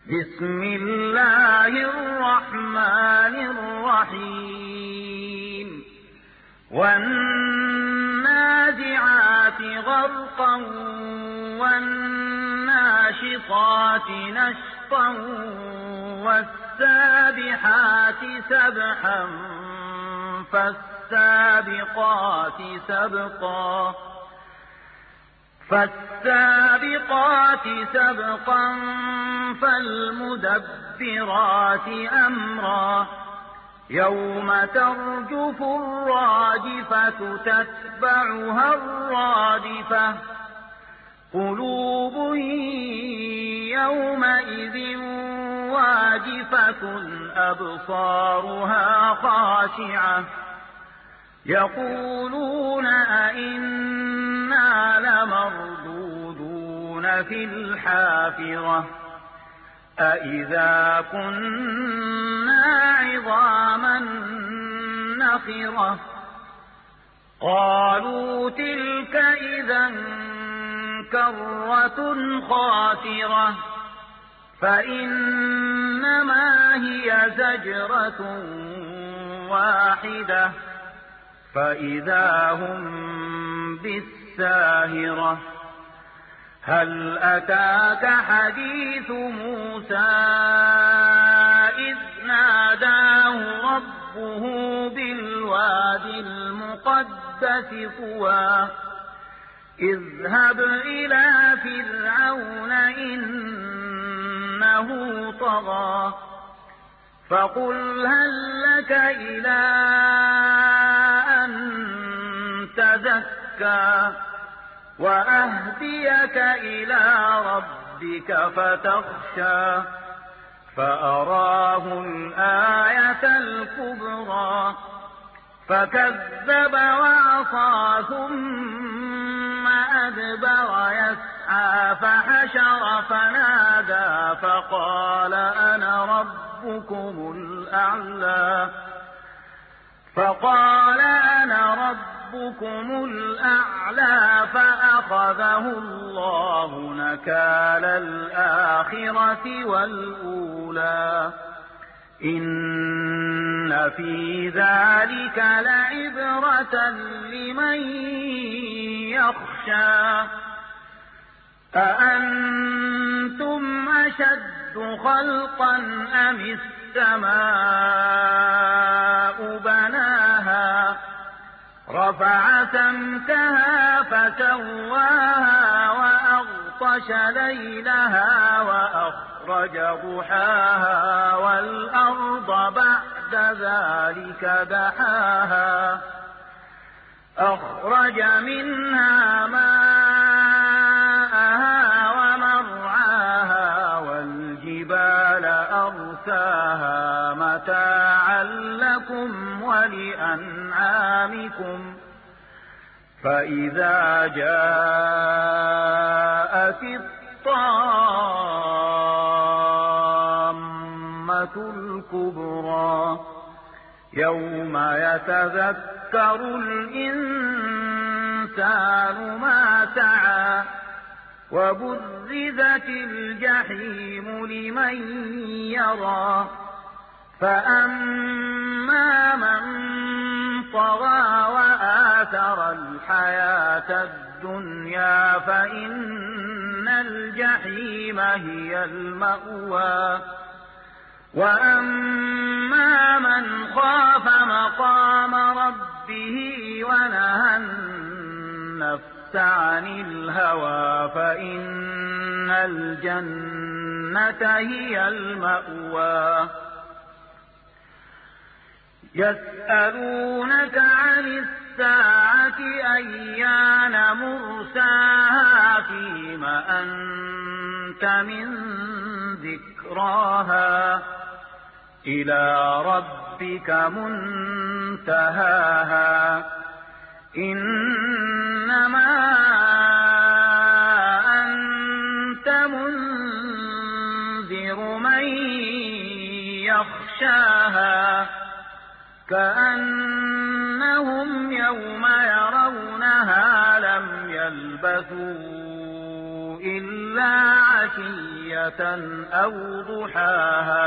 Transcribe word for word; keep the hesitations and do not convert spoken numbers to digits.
بسم الله الرحمن الرحيم والنازعات غرقا والناشطات نشطا والسابحات سبحا فالسابقات سبقا فالسابقات سبقا فالمدبرات أمرا يوم ترجف الراجفة تتبعها الرادفة قلوب يومئذ واجفة أبصارها خاشعة يقولون أئنا لمردودون في الحافرة أئذا كنا عظاما نخرة قالوا تلك إذا كرة خاسرة فإنما هي زجرة واحدة فإذا هم بالساهرة هل أتاك حديث موسى إذ ناداه ربه بالواد المقدس طوى اذهب إلى فرعون إنه طغى فقل هل لك إلى أن تزكى وأهديك إلى ربك فتخشى فأراه الآية الكبرى فكذب وعصى ثم أدبر يسعى فحشر فنادى فقال أنا ربكم الأعلى فقال أنا ربكم الأعلى فأخذه الله نكال الآخرة والأولى إن في ذلك لعبرة لمن يخشى أأنتم أشد خلقا أم السماء بناها رفع سمكها فسواها وأغطش ليلها وأخرج ضحاها والأرض بعد ذلك دحاها أخرج منها ماءها ومرعاها والجبال أرساها متاعا لكم ولأنعامكم فإذا جاءت الطامة الكبرى يوم يتذكر الإنسان ما سعى وبرزت الجحيم لمن يرى فأما من طغى وآثر الحياة الدنيا فإن الجحيم هي المأوى وأما من خاف مقام ربه ونهى النفس عن الهوى فإن الجنة هي المأوى يسألونك عن الساعة أيان مرساها فيم أنت من ذكراها إلى ربك منتهاها إنما أنت منذر من يخشاها كأنهم يوم يرونها لم يلبثوا إلا عشيا عاشية أو ضحاها